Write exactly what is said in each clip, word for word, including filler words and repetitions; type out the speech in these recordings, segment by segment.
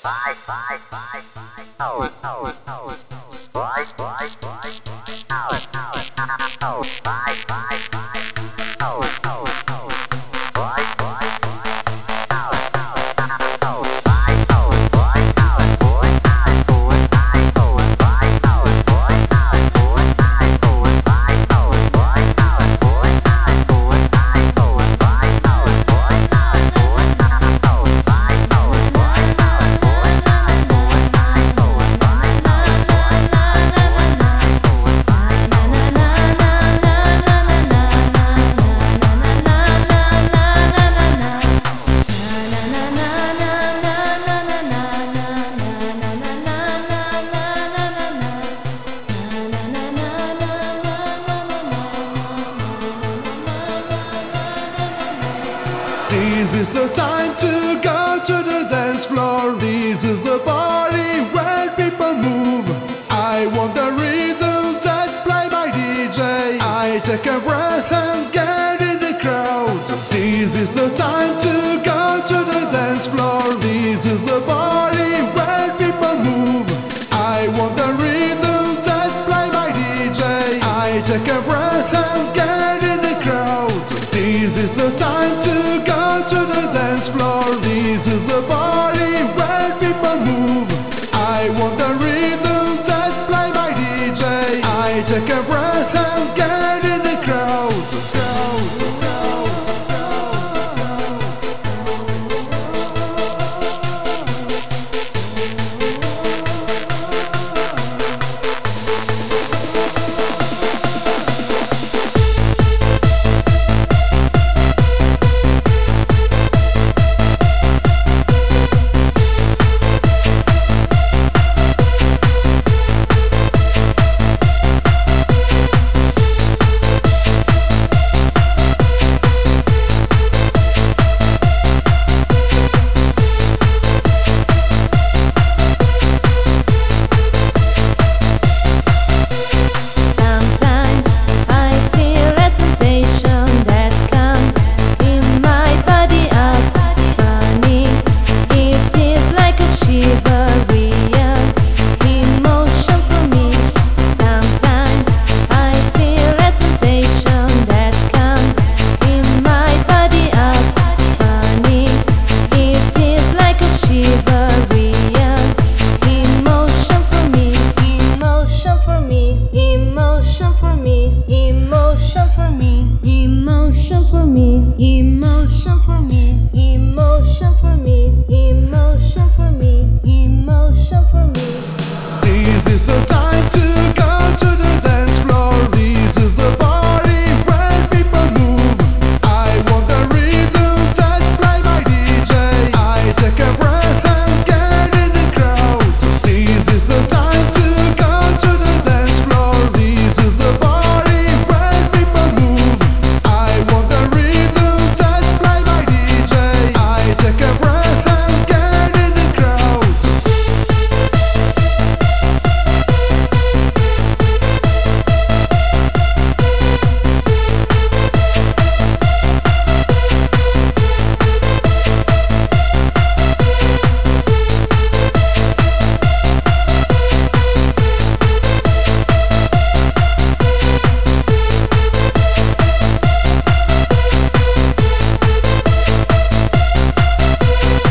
This is the time to go to the dance floor. This is the party where people move. I want the rhythm that's played by D J. I take a breath and get in the crowd. This is the time to go to the dance floor. This is the party where people move. I want the rhythm that's played by D J. I take a breath and get in the crowd. This is the time to go to the dance floor. This is the party where people move. I want the rhythm that's played by D J. I take a breath and get in the crowd. crowd, crowd, crowd. Emotion for me, emotion for me, emotion for me, emotion for me, emotion for me, emotion for me, emotion for me. This is the time to go to the dance floor. This is the party where people move. I want the rhythm that's played by D J. I take a breath and get in the crowd. This is the time to go to the dance floor. This is the party where people move. I want the rhythm that's played by D J. I take a breath and get in the crowd.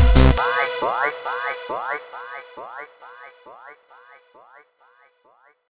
Bye, bye, bye, bye, bye, bye, bye, bye, bye, bye.